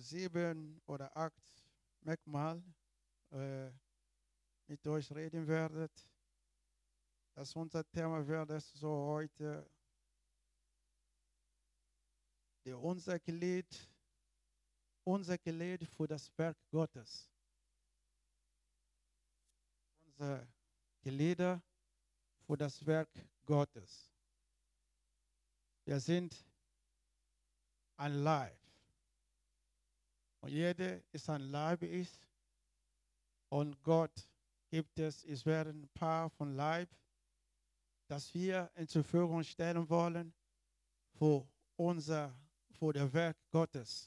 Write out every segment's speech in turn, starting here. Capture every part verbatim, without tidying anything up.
sieben oder acht Merkmal äh, mit euch reden werde. Das unser Thema wird so heute die unser Glied, unser Glied für das Werk Gottes. Unser Glieder für das Werk Gottes. Wir sind ein Leib. Und jeder ist ein Leib ist. Und Gott gibt es, es werden ein paar von Leib, das wir in zur Verfügung stellen wollen für unser, für das Werk Gottes.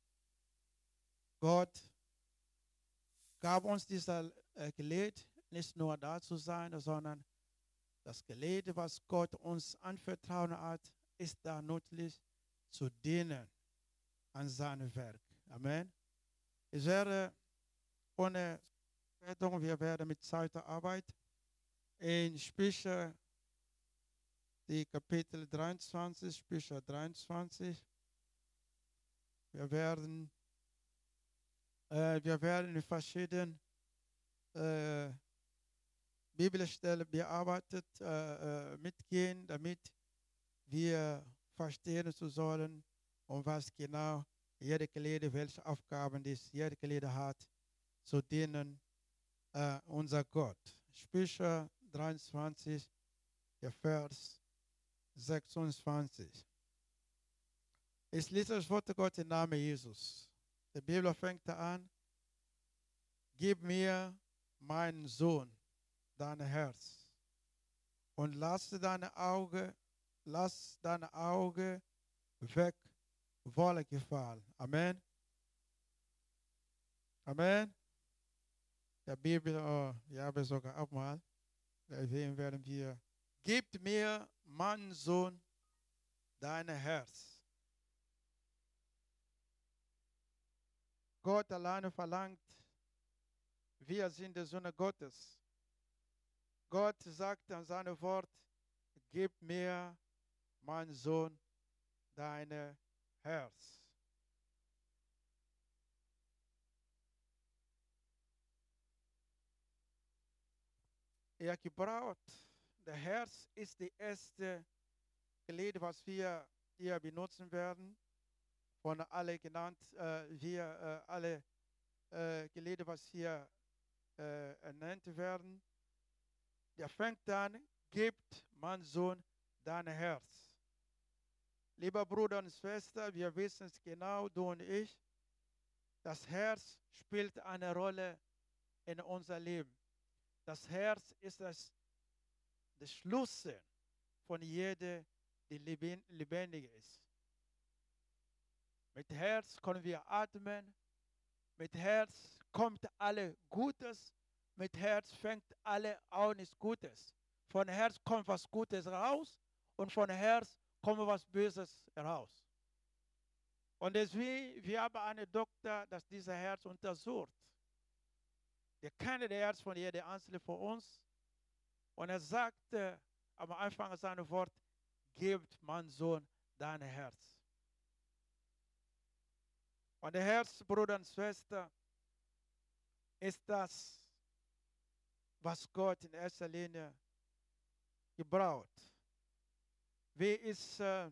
Gott gab uns dieses äh, Geleit, nicht nur da zu sein, sondern das Geleit, was Gott uns anvertraut hat, ist da nützlich zu dienen an seinem Werk. Amen. Ich werde ohne Verspätung, wir werden mit Zeit arbeiten. In Sprüche, die Kapitel dreiundzwanzig, Sprüche dreiundzwanzig. Wir werden, äh, wir werden in verschiedenen äh, Bibelstellen bearbeitet, äh, äh, mitgehen, damit wir verstehen zu sollen, um was genau jede Glied, welche Aufgaben dies jede Glied hat, zu dienen äh, unser Gott. Sprüche dreiundzwanzig, der Vers sechsundzwanzig. Ich lese das Wort Gottes im Namen Jesus. Die Bibel fängt an: Gib mir, meinen Sohn, dein Herz und lass deine Augen, lass deine Augen weg Wohlgefallen. Amen. Amen. Der Bibel, oh, ich habe sogar auch mal, deswegen werden wir: Gib mir, mein Sohn, dein Herz. Gott alleine verlangt, wir sind die Söhne Gottes. Gott sagt an seinem Wort: Gib mir, mein Sohn, dein Herz. Er gebraucht, der Herz ist die erste Glied, was wir hier benutzen werden. Von alle genannt, äh, wir äh, alle äh, Glieder, was hier äh, ernannt werden. Der fängt an: Gibt, mein Sohn, dein Herz. Lieber Bruder und Schwester, wir wissen es genau, du und ich, das Herz spielt eine Rolle in unser Leben. Das Herz ist das, der Schlüssel von jeder, die lebendig ist. Mit Herz können wir atmen, mit Herz kommt alle Gutes, mit Herz fängt alle auch nichts Gutes. Von Herz kommt was Gutes raus und von Herz kommt was Böses heraus. Und deswegen, wir haben einen Doktor, der dieses Herz untersucht. Der kennt das Herz von jedem Einzelnen von uns. Und er sagte am Anfang seines Wort: Gebt, mein Sohn, dein Herz. Und der Herz, Bruder und Schwester, ist das, was Gott in erster Linie gebraucht. Wie ich äh,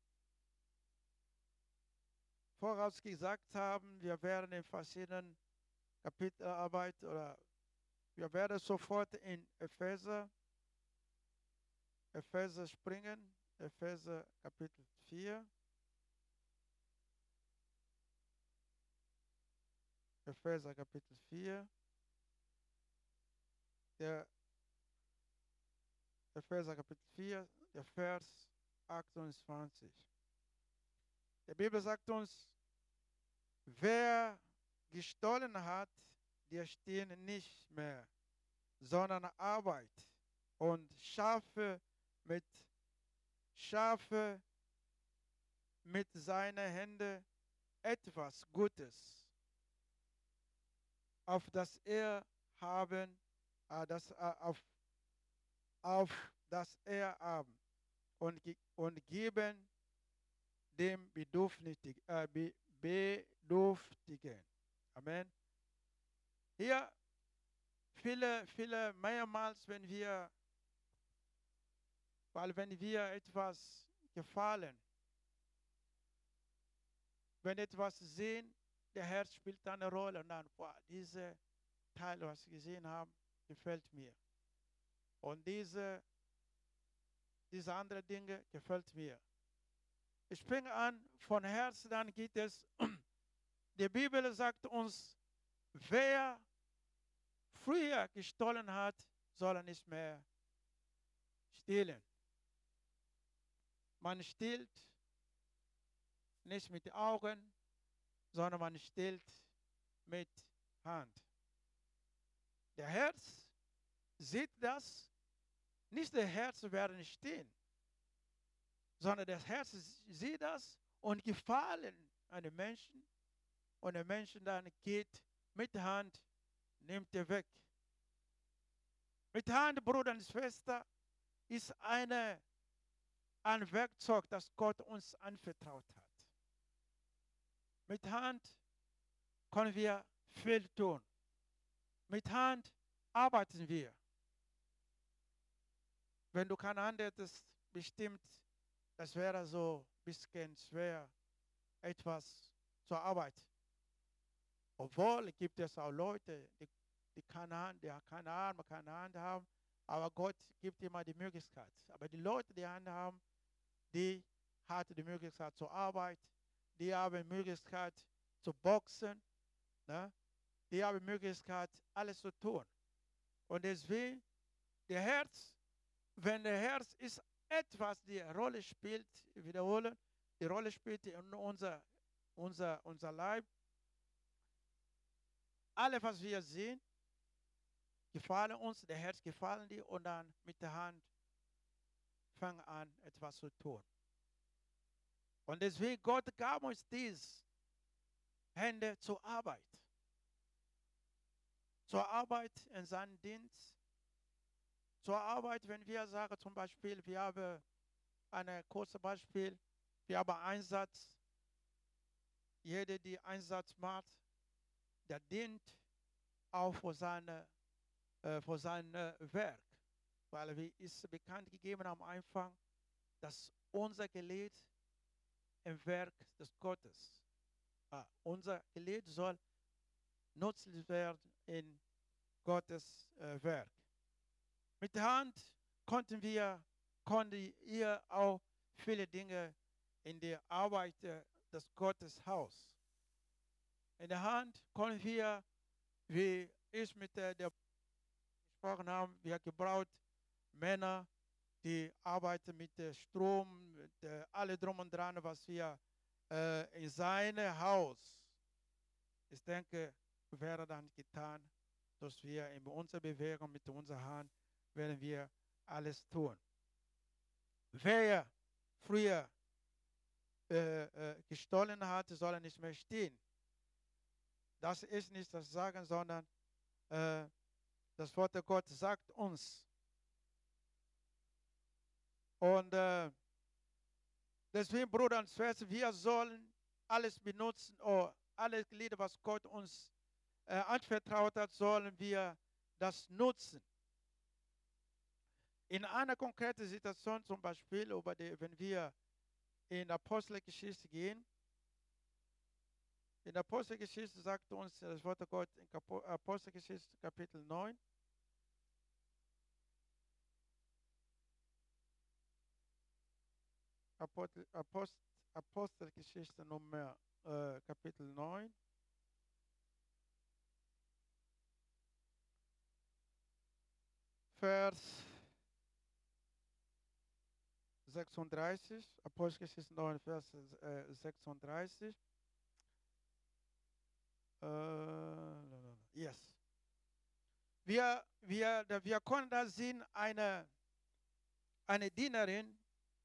vorausgesagt haben, wir werden in verschiedenen Kapiteln arbeiten, oder wir werden sofort in Epheser, Epheser springen, Epheser Kapitel vier. Epheser Kapitel vier. Der Epheser Kapitel vier, der Vers achtundzwanzig. Die Bibel sagt uns: Wer gestohlen hat, der stehen nicht mehr, sondern Arbeit und schaffe mit schaffe mit seinen Händen etwas Gutes, auf das er haben, äh, das, äh, auf, auf das er haben und, ge und geben dem Bedürftigen, äh, Be bedürftigen. Amen. Hier viele, viele mehrmals, wenn wir, weil wenn wir etwas gefallen, wenn etwas sehen, der Herr spielt eine Rolle und dann, boah, diese Teil, was Sie gesehen haben, gefällt mir. Und diese, diese andere Dinge gefällt mir. Ich fange an, von Herzen, dann geht es, die Bibel sagt uns, wer früher gestohlen hat, soll er nicht mehr stehlen. Man stiehlt nicht mit Augen, sondern man stiehlt mit Hand. Der Herz sieht das, nicht der Herz werden stehen, sondern das Herz sieht das und gefallen einem Menschen und der Mensch dann geht mit der Hand, nimmt er weg. Mit Hand, Bruder und Schwester, ist eine, ein Werkzeug, das Gott uns anvertraut hat. Mit Hand können wir viel tun. Mit Hand arbeiten wir. Wenn du keine Hand hättest, bestimmt, das wäre so ein bisschen schwer, etwas zur Arbeit. Obwohl gibt es auch Leute, die, die keine Hand, die keine Arme, keine Hand haben, aber Gott gibt immer die Möglichkeit. Aber die Leute, die Hand haben, die hatten die Möglichkeit zur Arbeit, die haben die Möglichkeit zu boxen, ne? Die haben die Möglichkeit, alles zu tun. Und deswegen, der Herz, wenn der Herz ist etwas, die Rolle spielt, wiederholen, die Rolle spielt in unser, unser, unser Leib, alles, was wir sehen, gefallen uns, der Herz gefallen die und dann mit der Hand fangen an, etwas zu tun. Und deswegen, Gott gab uns dies, Hände zur Arbeit. Zur Arbeit in seinem Dienst. Zur Arbeit, wenn wir sagen, zum Beispiel, wir haben ein kurzes Beispiel, wir haben Einsatz. Jeder, der Einsatz macht, der dient auch für, seine, äh, für sein äh, Werk. Weil es ist bekannt gegeben am Anfang, dass unser Geleit im Werk des Gottes, äh, unser Geleit soll nützlich werden in Gottes äh, Werk. Mit der Hand konnten wir, konnte ihr auch viele Dinge in der Arbeit äh, des Gottes Haus. In der Hand konnten wir, wie ich mit der, der gesprochen habe, wir gebraucht Männer, die arbeiten mit dem Strom, mit äh, alle drum und dran, was wir äh, in seinem Haus, ich denke, wäre dann getan, dass wir in unserer Bewegung mit unserer Hand werden wir alles tun. Wer früher äh, äh, gestohlen hat, soll er nicht mehr stehen. Das ist nicht das Sagen, sondern äh, das Wort der Gott sagt uns. Und äh, deswegen, Bruder und Schwester, wir sollen alles benutzen, oder alle Glieder, was Gott uns äh, anvertraut hat, sollen wir das nutzen. In einer konkreten Situation, zum Beispiel, über die, wenn wir in Apostelgeschichte gehen, in der Apostelgeschichte sagt uns das Wort der Gott in Apostelgeschichte Kapitel neun. Apostel, Apostel, Apostelgeschichte Nummer äh, Kapitel neun. Vers sechsunddreißig. Apostelgeschichte neun, Vers äh, sechsunddreißig. Uh, yes. Wir, wir, wir können da sehen, eine, eine Dienerin,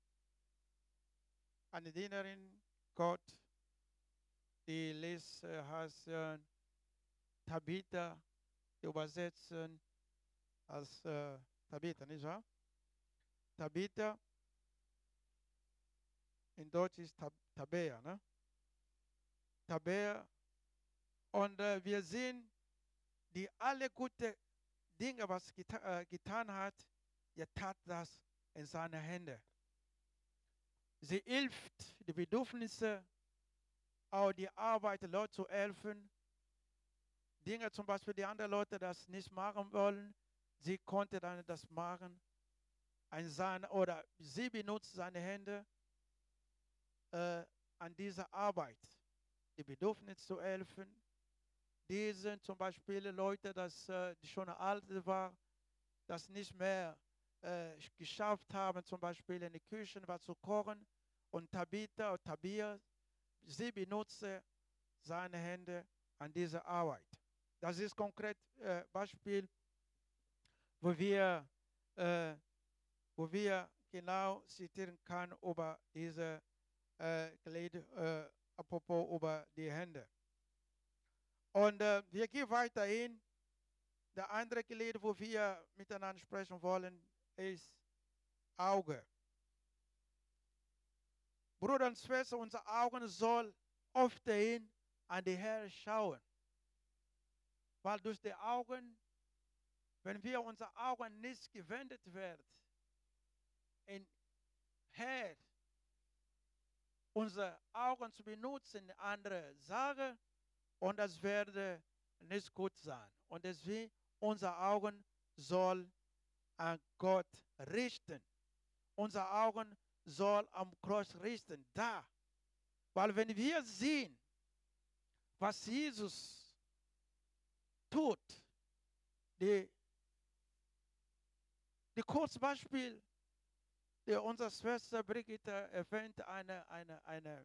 eine Dienerin Gott, die ließ, äh, heißt äh, Tabitha, übersetzen als äh, Tabitha, nicht wahr? Tabitha, in Deutsch ist Tab Tabea, ne? Tabea. Und äh, wir sehen, die alle gute Dinge, was geta äh, getan hat, er tat das in seine Hände. Sie hilft die Bedürfnisse, auch die Arbeit, Leute zu helfen. Dinge zum Beispiel, die andere Leute das nicht machen wollen, sie konnte dann das machen. Ein sein, oder sie benutzt seine Hände äh, an dieser Arbeit, die Bedürfnisse zu helfen. Die sind zum Beispiel Leute, das, äh, die schon alt waren, das nicht mehr äh, geschafft haben, zum Beispiel in der Küche was zu kochen. Und Tabitha und Tabia, sie benutzen seine Hände an dieser Arbeit. Das ist konkret äh, Beispiel, wo wir, äh, wo wir genau zitieren können über diese äh, Glied, äh, apropos über die Hände. Und äh, wir gehen weiterhin. Der andere Glied, wo wir miteinander sprechen wollen, ist Auge. Bruder und Schwester, unsere Augen sollen ofthin an die Herren schauen. Weil durch die Augen, wenn wir unsere Augen nicht gewendet werden, in Herr, unsere Augen zu benutzen, andere Sachen, und das werde nicht gut sein. Und deswegen, unsere Augen sollen an Gott richten. Unsere Augen soll am Kreuz richten, da. Weil wenn wir sehen, was Jesus tut, die, die Kurzbeispiel, die unsere Schwester Brigitte erwähnt, eine, eine, eine,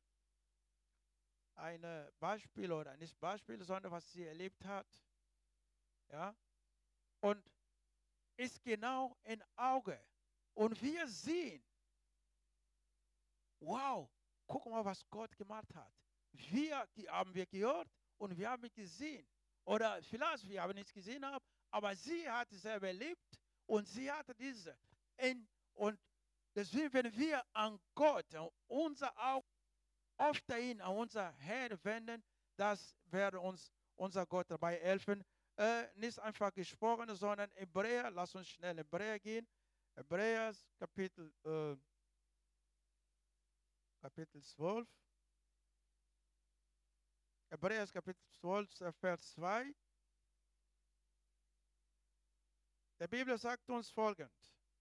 eine Beispiel oder nicht Beispiel, sondern was sie erlebt hat. Ja? Und ist genau ein Auge. Und wir sehen, wow, guck mal, was Gott gemacht hat. Wir haben wir gehört und wir haben gesehen. Oder vielleicht wir haben nicht gesehen, aber sie hat es selber erlebt und sie hatte diese. Und deswegen, wenn wir an Gott, an unser Auge, oft dahin, an unser Herr wenden, das wird uns unser Gott dabei helfen. Äh, nicht einfach gesprochen, sondern Hebräer, lass uns schnell in Hebräer gehen. Hebräer Kapitel, äh, Kapitel zwölf. Hebräer Kapitel zwölf, Vers zwei. Die Bibel sagt uns folgend.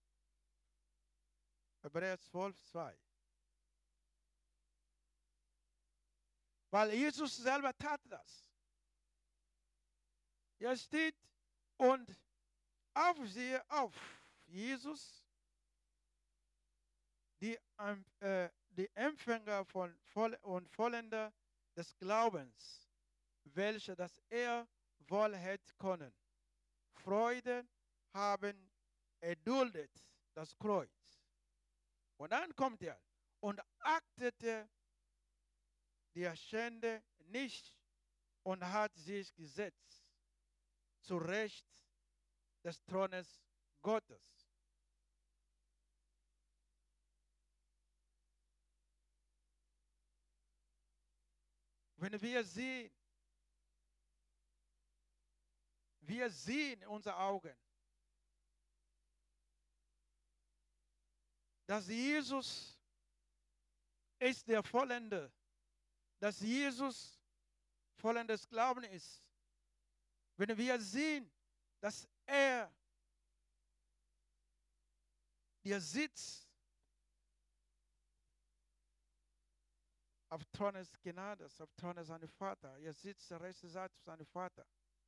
Hebräer zwölf, zwei. Weil Jesus selber tat das. Er steht und auf sie, auf Jesus, die, äh, die Empfänger von Voll und Vollender des Glaubens, welche das er wohl hätte können. Freude haben erduldet das Kreuz. Und dann kommt er und achtete die Schande nicht und hat sich gesetzt zu Recht des Thrones Gottes. Wenn wir sehen, wir sehen in unseren Augen, dass Jesus ist der Vollende, dass Jesus vollendes Glauben ist. Wenn wir sehen, dass er der Sitz auf Thron des Gnades, auf Thron seines Vater, er sitzt der rechte Seite seines Vater.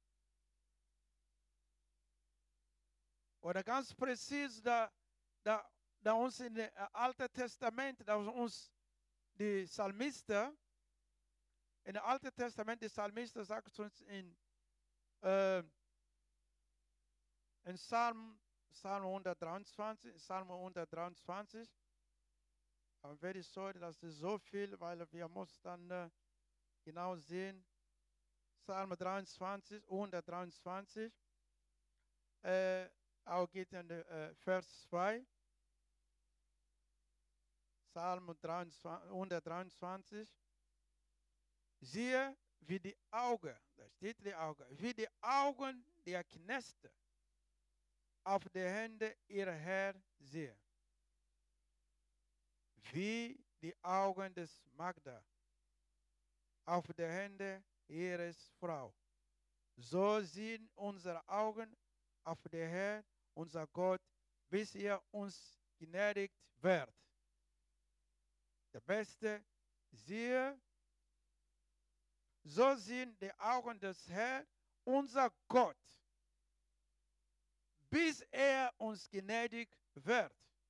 Oder ganz präzise, da, da, da uns in dem Alten Testament, da uns die Psalmisten, in dem Alten Testament, die Psalmisten sagt uns in, äh, in Psalm, Psalm hundertdreiundzwanzig, Psalm hundertdreiundzwanzig, I'm very sorry, das ist so viel, weil wir müssen dann äh, genau sehen, Psalm dreiundzwanzig, hundertdreiundzwanzig, äh, auch geht in äh, Vers zwei, Psalm hundertdreiundzwanzig, Siehe, wie die Augen, da steht die Augen, wie die Augen der Knechte auf die Hände ihrer Herr sehen. Wie die Augen des Magda auf die Hände ihres Frau. So sehen unsere Augen auf den Herr, unser Gott, bis er uns gnädigt wird. Der Beste, siehe, so sind die Augen des Herrn, unser Gott, bis er uns gnädig wird.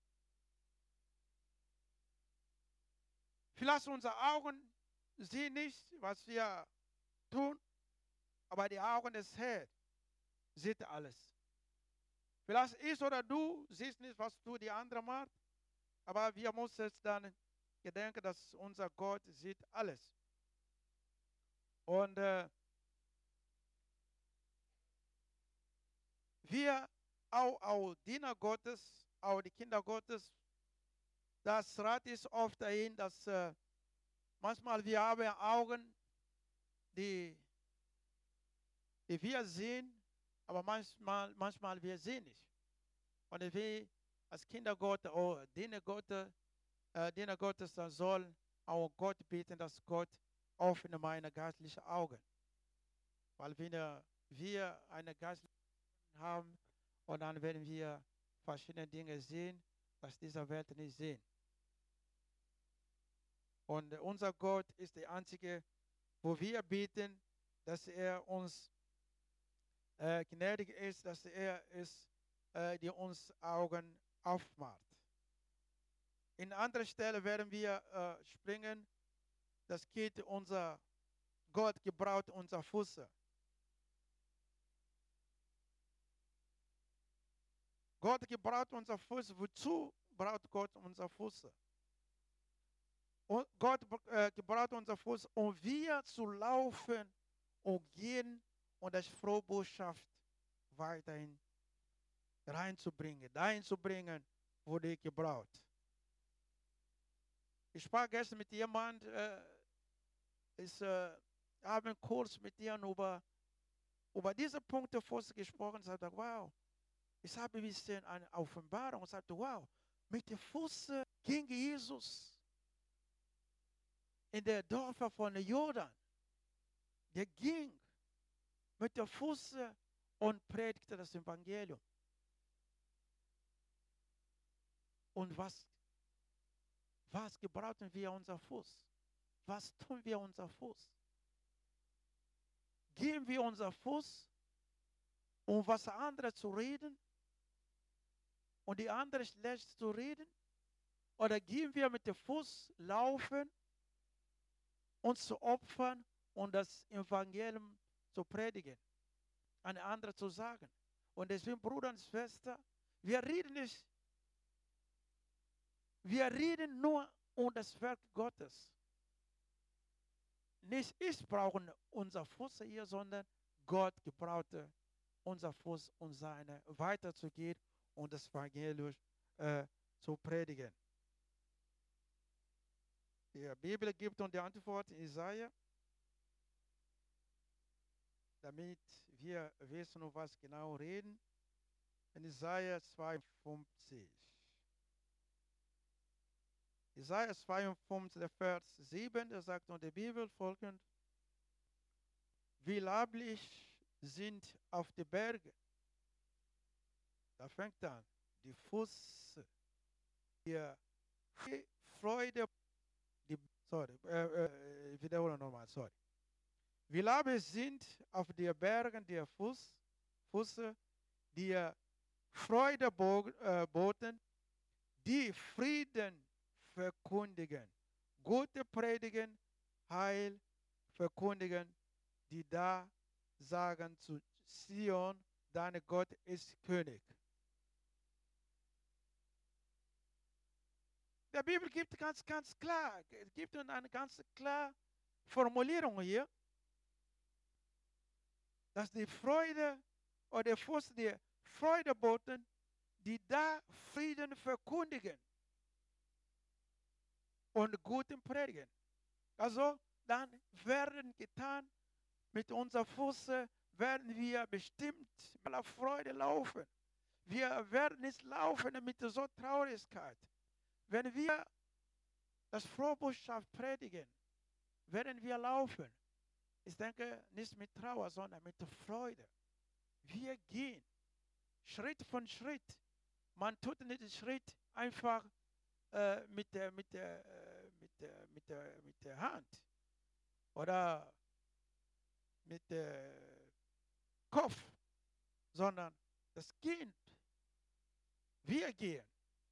Vielleicht unsere Augen sehen nicht, was wir tun, aber die Augen des Herrn sehen alles. Vielleicht ich oder du siehst nicht, was du die andere macht, aber wir müssen es dann gedenken, dass unser Gott sieht alles. Und äh, wir auch, auch Diener Gottes, auch die Kinder Gottes, das Rat ist oft dahin, dass äh, manchmal wir haben Augen, die, die wir sehen, aber manchmal, manchmal wir sehen nicht. Und wir als Kinder Gottes, oder Diener Gottes, äh, Diener Gottes, dann soll auch Gott beten, dass Gott öffne meine geistlichen Augen. Weil wenn wir eine geistliche Augen haben, und dann werden wir verschiedene Dinge sehen, was dieser Welt nicht sehen. Und unser Gott ist der einzige, wo wir beten, dass er uns äh, gnädig ist, dass er ist, äh, die uns Augen aufmacht. In anderer Stelle werden wir äh, springen, das geht unser Gott gebraucht unser Fuß. Gott gebraucht unser Fuß. Wozu braucht Gott unser Fuß? Und Gott äh, gebraucht unser Fuß, um wir zu laufen und gehen und das frohe Botschaft weiterhin reinzubringen, dahin zu bringen, wo die gebraucht. Ich sprach gestern mit jemandem, äh, ich äh, habe einen Kurs mit ihm über, über diese Punkte Fuß gesprochen. Ich sagte, wow, ich habe ein bisschen eine Offenbarung. Ich sagte, wow, mit dem Fuß ging Jesus in der Dörfer von Jordan. Der ging mit der Fuß und predigte das Evangelium. Und was, was gebrauchen wir unser Fuß? Was tun wir unser Fuß? Geben wir unser Fuß, um was anderes zu reden und die anderen schlecht zu reden? Oder gehen wir mit dem Fuß laufen, uns zu opfern und das Evangelium zu predigen, an andere zu sagen? Und deswegen, Bruder und Schwester, wir reden nicht, wir reden nur um das Werk Gottes. Nicht ich brauche unser Fuß hier, sondern Gott gebrauchte unser Fuß, um seine weiterzugehen und das Evangelium äh, zu predigen. Die Bibel gibt uns die Antwort in Jesaja, damit wir wissen, um was genau reden. In Jesaja zweiundfünfzig. Jesaja zweiundfünfzig, Vers sieben, da sagt uns die Bibel folgend: Wie lieblich sind auf die Berge. Da fängt an, die Fuß, die Freude, die, sorry, äh, äh, ich wiederhole nochmal, sorry. Wie lieblich sind auf die Bergen die Fuß, Füße, die Freude boten, die Frieden verkündigen, gute predigen, Heil verkündigen, die da sagen zu Zion, dein Gott ist König. Der Bibel gibt ganz, ganz klar, gibt uns eine ganz klare Formulierung hier, dass die Freude oder der Fuß der Freude boten, die da Frieden verkündigen und guten predigen. Also dann werden getan, mit unserer Fuß werden wir bestimmt mit aller Freude laufen. Wir werden nicht laufen mit so Traurigkeit. Wenn wir das frohe Botschaft predigen, werden wir laufen. Ich denke nicht mit Trauer, sondern mit Freude. Wir gehen Schritt von Schritt. Man tut nicht den Schritt einfach äh, mit, der, mit, der, äh, mit, der, mit, der, mit der Hand oder mit dem Kopf, sondern das Gehen. Wir gehen.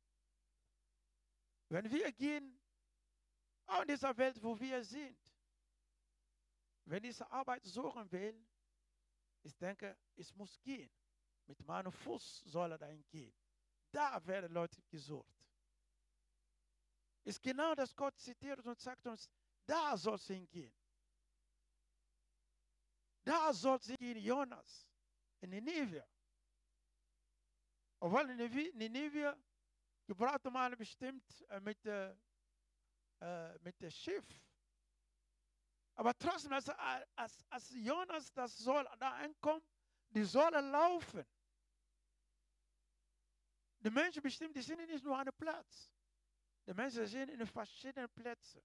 Wenn wir gehen, auch in dieser Welt, wo wir sind, wenn ich Arbeit suchen will, ich denke, es muss gehen. Mit meinem Fuß soll er dahin gehen. Da werden Leute gesucht. Ist genau das Gott zitiert und sagt uns, da soll es hingehen. Da soll es hingehen, Jonas, in Nineveh. Obwohl in Nineveh gebrauchte man bestimmt mit, äh, mit dem Schiff. Aber trotzdem, als, als, als Jonas das soll da ankommt, die sollen laufen. Die Menschen bestimmt, die sind nicht nur an einem Platz. Die Menschen sind in verschiedenen Plätzen.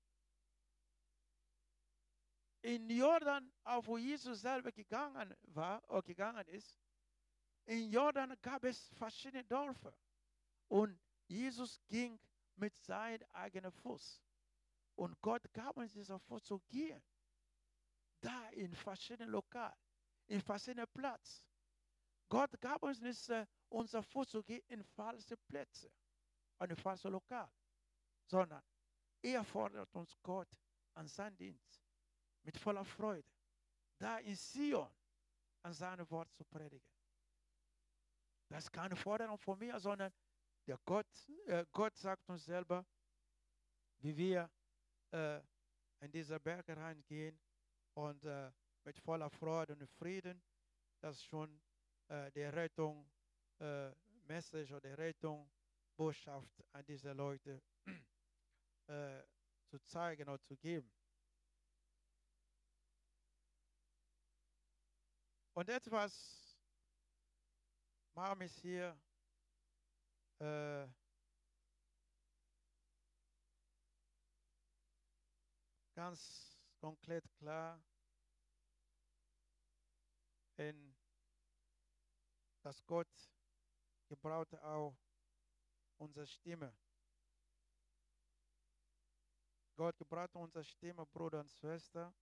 In Jordan, auch wo Jesus selber gegangen war oder gegangen ist, in Jordan gab es verschiedene Dörfer. Und Jesus ging mit seinem eigenen Fuß. Und Gott gab uns diesen Fuß zu gehen. Da in verschiedenen Lokalen, in verschiedenen Plätzen. Gott gab uns nicht uh, unser Fuß zu gehen in falsche Plätze und in falsche Lokale, sondern er fordert uns Gott an seinen Dienst mit voller Freude, da in Sion an seinem Wort zu predigen. Das ist keine Forderung von mir, sondern der Gott, äh, Gott sagt uns selber, wie wir äh, in diese Berge reingehen und äh, mit voller Freude und Frieden, das schon äh, die Rettung, äh, Message oder Rettung, Botschaft an diese Leute äh, zu zeigen oder zu geben. Und etwas machen wir hier äh, ganz konkret klar, in, dass Gott gebraucht auch unsere Stimme. Gott gebraucht unsere Stimme, Bruder und Schwester,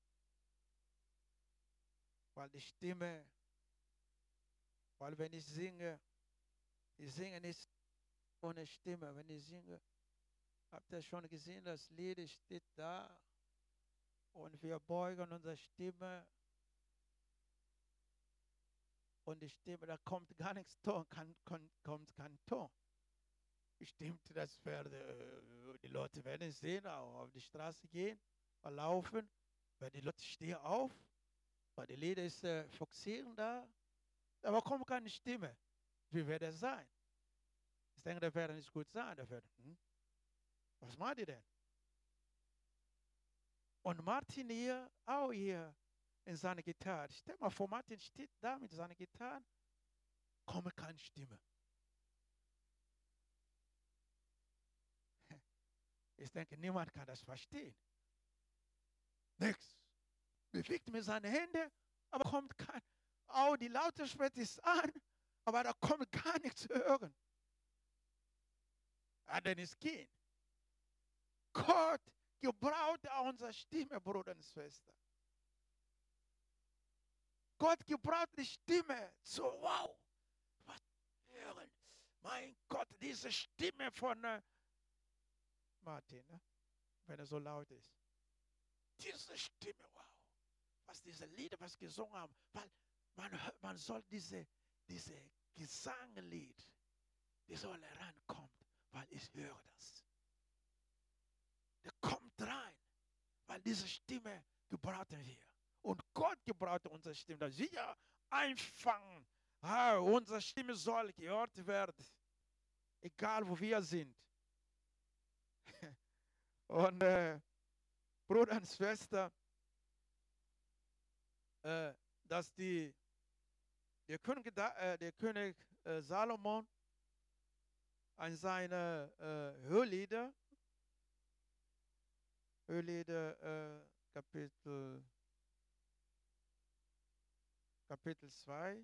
weil die Stimme, weil wenn ich singe, ich singe nicht ohne Stimme. Wenn ich singe, habt ihr schon gesehen, das Lied steht da und wir beugen unsere Stimme und die Stimme, da kommt gar nichts Ton, kann, kann, kommt kein Ton. Stimmt, das werde, die Leute werden sehen, auch auf die Straße gehen, laufen, weil die Leute stehen auf, weil die Lieder ist äh, fokussieren da, aber kommt keine Stimme. Wie wird es sein? Ich denke, das wird nicht gut sein. Das wird, hm? Was macht ihr denn? Und Martin hier, auch hier in seiner Gitarre. Stell mal vor, Martin steht da mit seiner Gitarre, kommt keine Stimme. Ich denke, niemand kann das verstehen. Nichts. Bewegt mit seinen Händen, aber kommt kein. Auch die Lautsprecher ist an, aber da kommt gar nichts zu hören. Ah, dann ist gehen. Gott gebraucht auch unsere Stimme, Bruder und Schwester. Gott gebraucht die Stimme. So, wow. Was hören? Mein Gott, diese Stimme von äh, Martin, ne? Wenn er so laut ist. Diese Stimme, wow. Was diese Lieder, was gesungen haben. Weil man, man soll diese, diese Gesanglied, die soll herankommen, weil ich höre das. Der kommt rein, weil diese Stimme gebraucht wir. Und Gott gebraucht unsere Stimme, dass wir einfangen. Ah, unsere Stimme soll gehört werden, egal wo wir sind. Und äh, Bruder und Schwester, äh, dass die, der König, äh, der König äh, Salomon an seine äh, Hohelieder, Hohelieder äh, Kapitel, Kapitel zwei,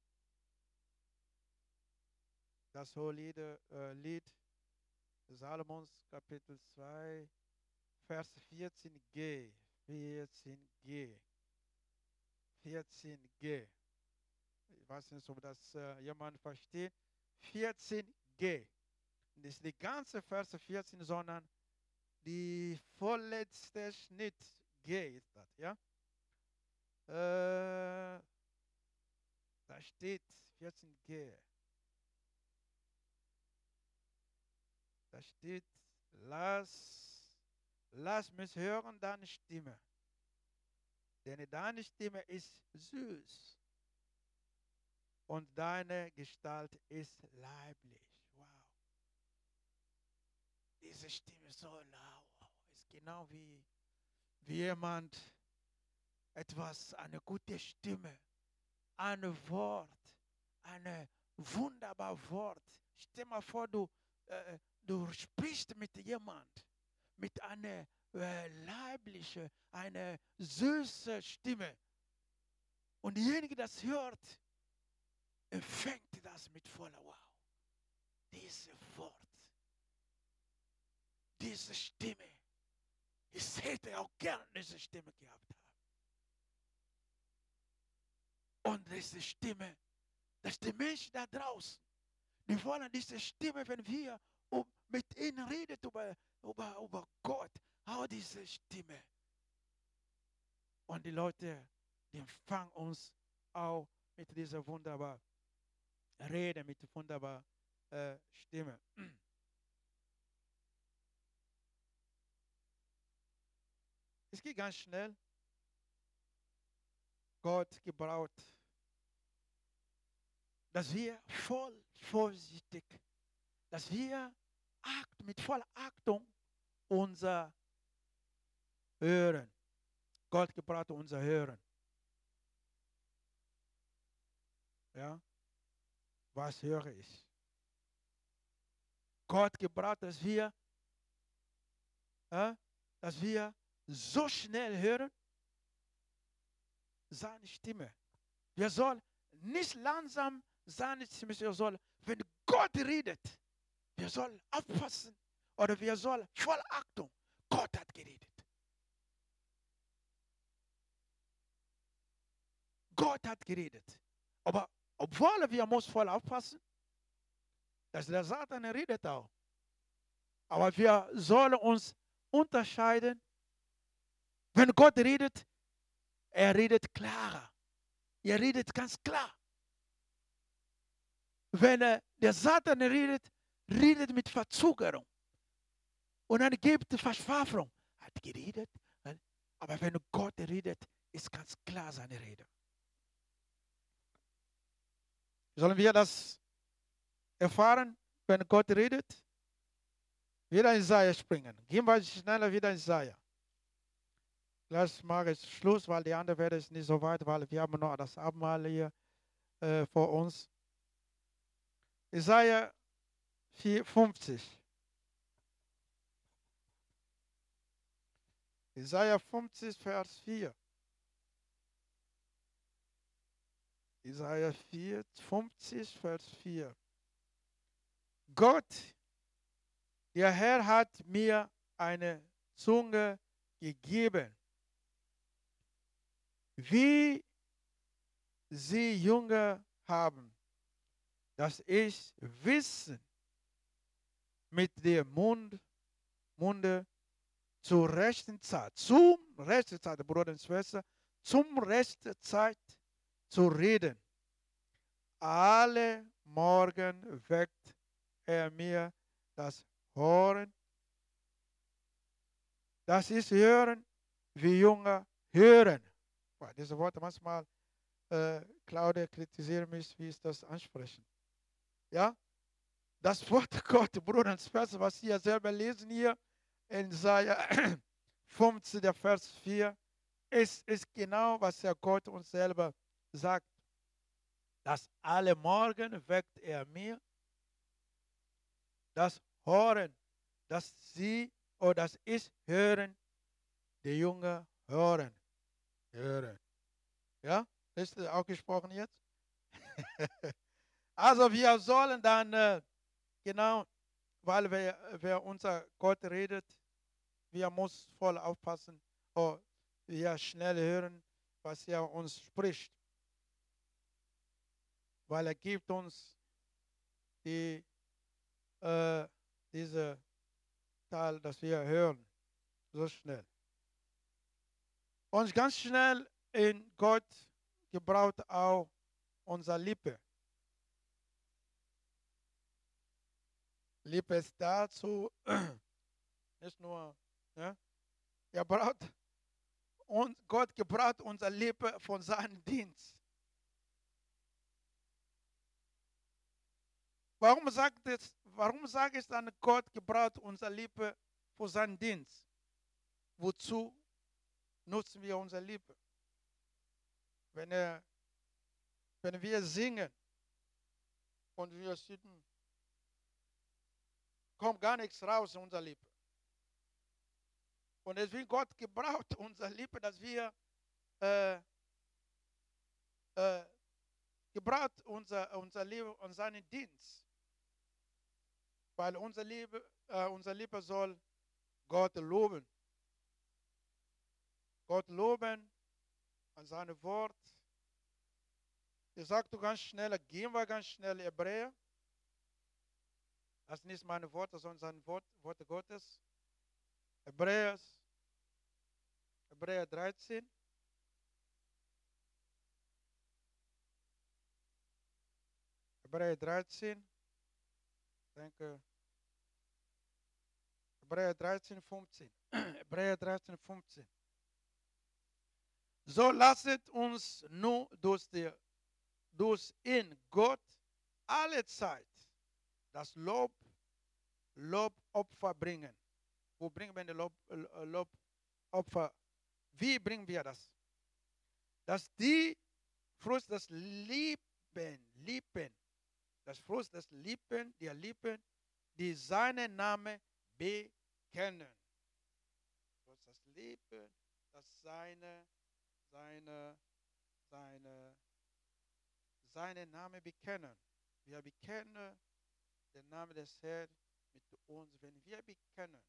das Hohelieder äh, Lied Salomons, Kapitel zwei, Vers vierzehn g, vierzehn g, vierzehn g. Ich weiß nicht, ob das äh, jemand versteht. vierzehn g. Nicht die ganze Verse vierzehn, sondern die vorletzte Schnitt G ist das, ja? Äh, da steht vierzehn g. Da steht, lass, lass mich hören deine Stimme. Denn deine Stimme ist süß und deine Gestalt ist leiblich. Wow. Diese Stimme ist so laut. Ist genau wie, wie jemand etwas, eine gute Stimme, ein Wort, ein wunderbares Wort. Stell mal vor, du, äh, du sprichst mit jemand, mit einer äh, leiblichen, einer süßen Stimme. Und derjenige, das hört, empfängt das mit voller Wow. Dieses Wort, diese Stimme. Ich hätte auch gerne diese Stimme gehabt haben. Und diese Stimme, dass die Menschen da draußen, die wollen diese Stimme, wenn wir um, mit ihnen reden über, über, über Gott, auch diese Stimme. Und die Leute, die empfangen uns auch mit dieser wunderbaren Rede, mit dieser wunderbaren äh, Stimme. Es geht ganz schnell. Gott gebraucht, dass wir voll vorsichtig, dass wir Akt, mit voller Achtung unser Hören. Gott gebraucht unser Hören. Ja? Was höre ich? Gott gebraucht, dass wir, äh, dass wir so schnell hören, seine Stimme. Wir sollen nicht langsam seine Stimme, wir sollen, wenn Gott redet, wir sollen aufpassen oder wir sollen voll Achtung. Gott hat geredet. Gott hat geredet. Aber obwohl wir muss voll aufpassen, dass der Satan redet auch. Aber wir sollen uns unterscheiden. Wenn Gott redet, er redet klarer. Er redet ganz klar. Wenn er, der Satan redet, redet mit Verzögerung. Und dann gibt es Verschwafung. Hat geredet. Aber wenn Gott redet, ist ganz klar seine Rede. Sollen wir das erfahren, wenn Gott redet? Wieder in Jesaja springen. Gehen wir schneller wieder in Jesaja. Gleich mache ich Schluss, weil die andere Werte ist nicht so weit, weil wir haben noch das Abendmahl hier äh, vor uns. Jesaja fünfzig. Jesaja fünfzig, Vers vier. Jesaja fünfzig, Vers vier. Gott, der Herr hat mir eine Zunge gegeben, wie sie Jünger haben, dass ich Wissen mit dem Mund, Munde zur rechten Zeit, zum rechten Zeit, Bruder und Schwester, zum rechten Zeit zu reden. Alle Morgen weckt er mir das Hören. Das ist Hören, wie Jünger hören. Diese Worte manchmal, äh, Claudia kritisiert mich, wie ist das ansprechen. Ja? Das Wort Gott, Bruder und Schwester, was wir selber lesen hier in Jesaja fünfzehn, der Vers vier, ist, ist genau, was der Gott uns selber sagt. Dass alle Morgen weckt er mir das Hören, dass sie oder dass ich hören, die Jünger hören. Hören. Ja, ist das auch gesprochen jetzt? Also wir sollen dann, äh, genau, weil wer, wer unser Gott redet, wir müssen voll aufpassen, oh, wir schnell hören, was er uns spricht. Weil er gibt uns die, äh, diese Teil, dass wir hören, so schnell. Und ganz schnell in Gott gebraucht auch unsere Lippe. Lippe ist dazu, nicht nur, ja, er braucht, und Gott gebraucht unsere Lippe von seinem Dienst. Warum sagt es, warum sage ich dann, Gott gebraucht unsere Lippe für seinen Dienst? Wozu nutzen wir unsere Lippe? Wenn, er, wenn wir singen und wir sitzen, kommt gar nichts raus in unserer Lippe. Und deswegen Gott gebraucht unsere Lippe, dass wir äh, äh, gebraucht unser, unser Liebe und seinen Dienst. Weil unsere Liebe, äh, unsere Liebe soll Gott loben. Gott loben an seinem Wort. Ich sagte ganz schnell, gehen wir ganz schnell Hebräer. Das ist nicht meine Worte, sondern sein Wort, Worte Gottes. Hebräer, Hebräer dreizehn. Hebräer dreizehn. Ich denke, Hebräer dreizehn, fünfzehn. Hebräer dreizehn, fünfzehn. So lasset uns nur durch, die, durch in Gott alle Zeit das Lob, Lobopfer bringen. Wo bringen wir das Lob, Lobopfer? Wie bringen wir das? Dass die Frucht des Lieben, Lieben, das Frucht des Lieben, der Lippen, die seinen Namen bekennen. Frucht des Lieben, das seine, seine, seine, seinen Namen bekennen. Wir bekennen den Namen des Herrn mit uns, wenn wir bekennen.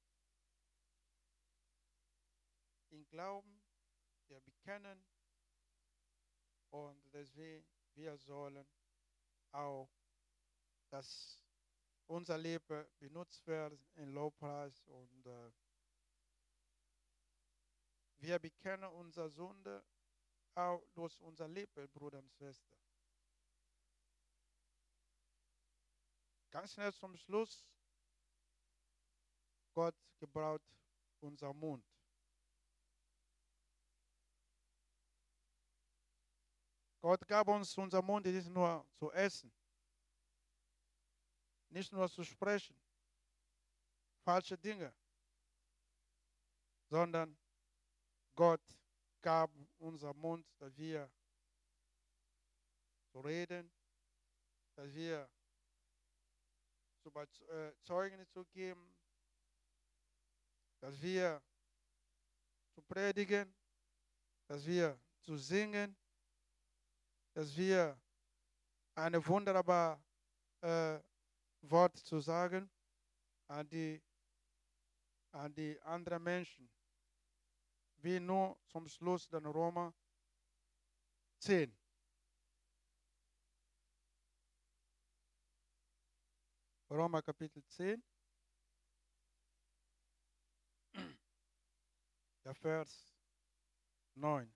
In Glauben, wir bekennen und deswegen wir sollen auch, dass unser Leben benutzt wird in Lobpreis und äh, wir bekennen unsere Sünde auch durch unser Leben, Bruder und Schwester. Ganz schnell zum Schluss, Gott gebraucht unser Mund. Gott gab uns unser Mund nicht nur zu essen, nicht nur zu sprechen, falsche Dinge, sondern Gott gab unser Mund, dass wir zu reden, dass wir zu Zeugen zu geben, dass wir zu predigen, dass wir zu singen, dass wir eine wunderbare äh, Wort zu sagen an die, an die anderen Menschen. Wie nur zum Schluss dann Römer zehn. Römer Kapitel zehn. Der Vers neun.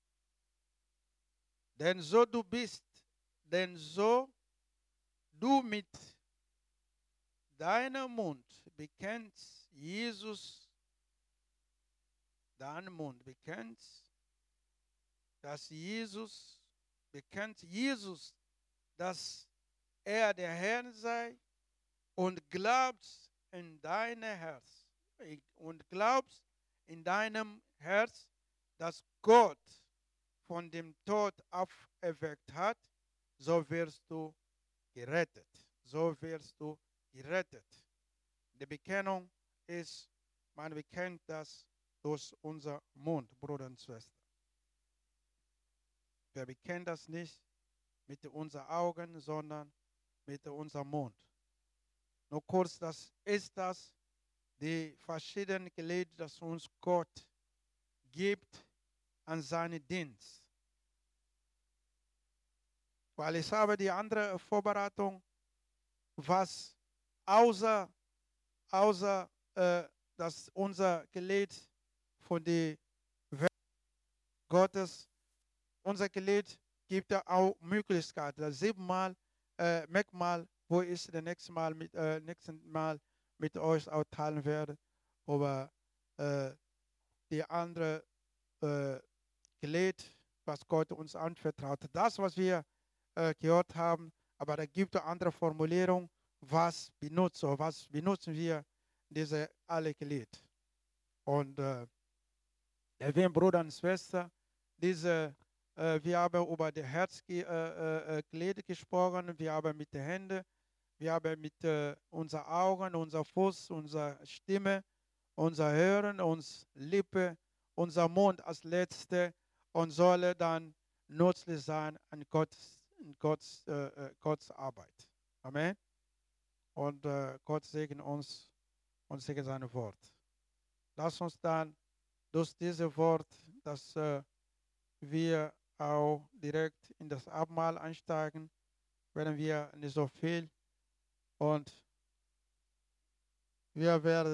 Denn so du bist, denn so du mit deinem Mund bekennst, Jesus, deinem Mund bekennst, dass Jesus, bekennt Jesus, dass er der Herr sei und glaubst in dein Herz und glaubst in deinem Herz, dass Gott von dem Tod auferweckt hat, so wirst du gerettet. So wirst du gerettet. Die Bekennung ist, man bekennt das durch unser Mund, Bruder und Schwester. Wir bekennen das nicht mit unseren Augen, sondern mit unserem Mund. Nur kurz, das ist das, die verschiedenen Gelege, das uns Gott gibt an seinen Dienst. Weil ich habe die andere Vorbereitung, was außer, außer äh, dass unser Gelege von der Welt Gottes, unser Gelege gibt ja auch Möglichkeiten. Das siebenmal, äh, Merkmal, wo ich das nächste Mal mit, äh, nächsten Mal mit euch auch teilen werde, über äh, die andere äh, Gelege, was Gott uns anvertraut. Das, was wir äh, gehört haben, aber da gibt es andere Formulierungen, was benutzen, was benutzen wir diese alle Gelege. Und äh, liebe Brüder und Schwestern, diese, äh, wir haben über die Herzgelege äh, äh, gesprochen, wir haben mit den Händen, wir haben mit äh, unseren Augen, unser Fuß, unsere Stimme, unser Hören, unsere Lippe, unser Mund als Letzte und soll dann nützlich sein an Gottes, an Gottes, äh, Gottes Arbeit. Amen. Und äh, Gott segne uns und segne sein Wort. Lass uns dann durch dieses Wort, dass äh, wir auch direkt in das Abendmahl einsteigen, werden wir nicht so viel und wir werden